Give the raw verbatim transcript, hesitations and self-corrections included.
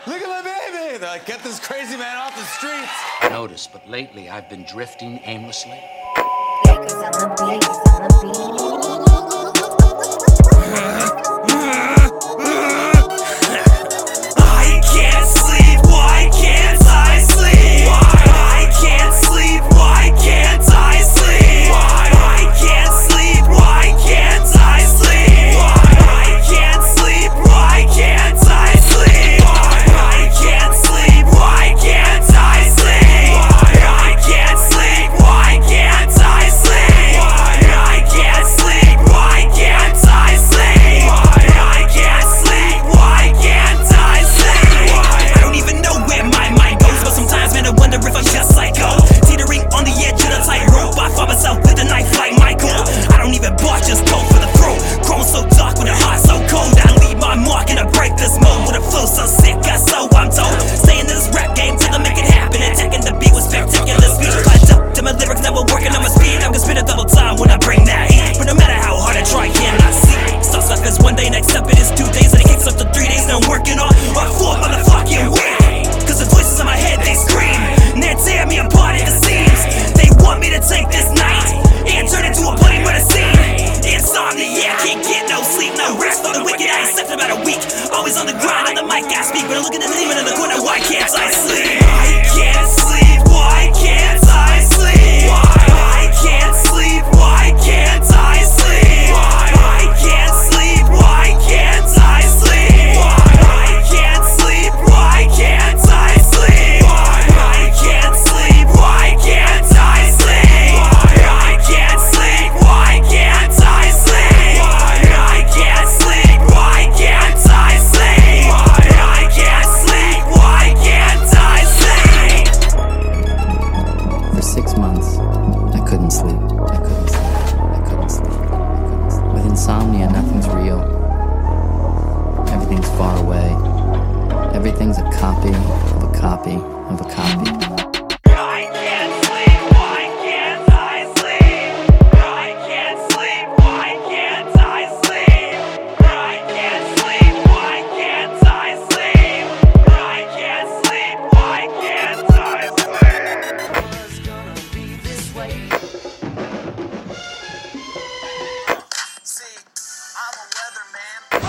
Look at my baby! They're like, get this crazy man off the streets! I noticed, but lately I've been drifting aimlessly. Lakers on the beat, on the beat. I can't sleep, why can't I sleep? I can't sleep, why can't I sleep? I can't sleep, why can't I sleep? I can't sleep, why can't I sleep? I can't sleep, why can't I sleep? I can't sleep, why can't I sleep? I can't sleep, why can't I sleep? I can't sleep, why can't I sleep? I don't even know where my mind goes, but sometimes, man, I wonder if I'm just psycho, teetering on the edge of the tightrope. I find myself with a knife like Michael. I don't even bark, just go for the throat. Chrome so dark with a heart so cold. I leave my mark and I break this mold with a flow so sick, I so I'm told. Stay in this rap game till I make it happen. Attacking the beat with spectacular speech. Climbed up to my lyrics, now we're working on my speed. I'm gonna spit a double time when I bring that heat. But no matter how hard I try, cannot see. Starts off as one day, next up it is two days, and it kicks up to three days. Now I'm working on my four motherfucking week. Cause the voices in my head, they scream, and they tear me apart at the seams. They want me to take this night and turn it to a bloody murder scene. Insomnia, can't get no sleep, no rest for the wicked. I ain't slept about a week, always on the grind, on the mic I speak, but I look at the demon in the corner. Why can't I sleep? I can't sleep, why can't I sleep? I can't sleep, why can't I sleep? I can't sleep, why can't I sleep? I can't sleep, why can't I sleep? I can't sleep, why can't I sleep? I can't sleep, why can't I sleep? I can't sleep, why can't I sleep? I can't sleep, why can't I sleep? For six months, I couldn't sleep. I couldn't sleep. I couldn't sleep. I couldn't sleep. With insomnia, nothing's real. Everything's far away. Everything's a copy of a copy of a copy.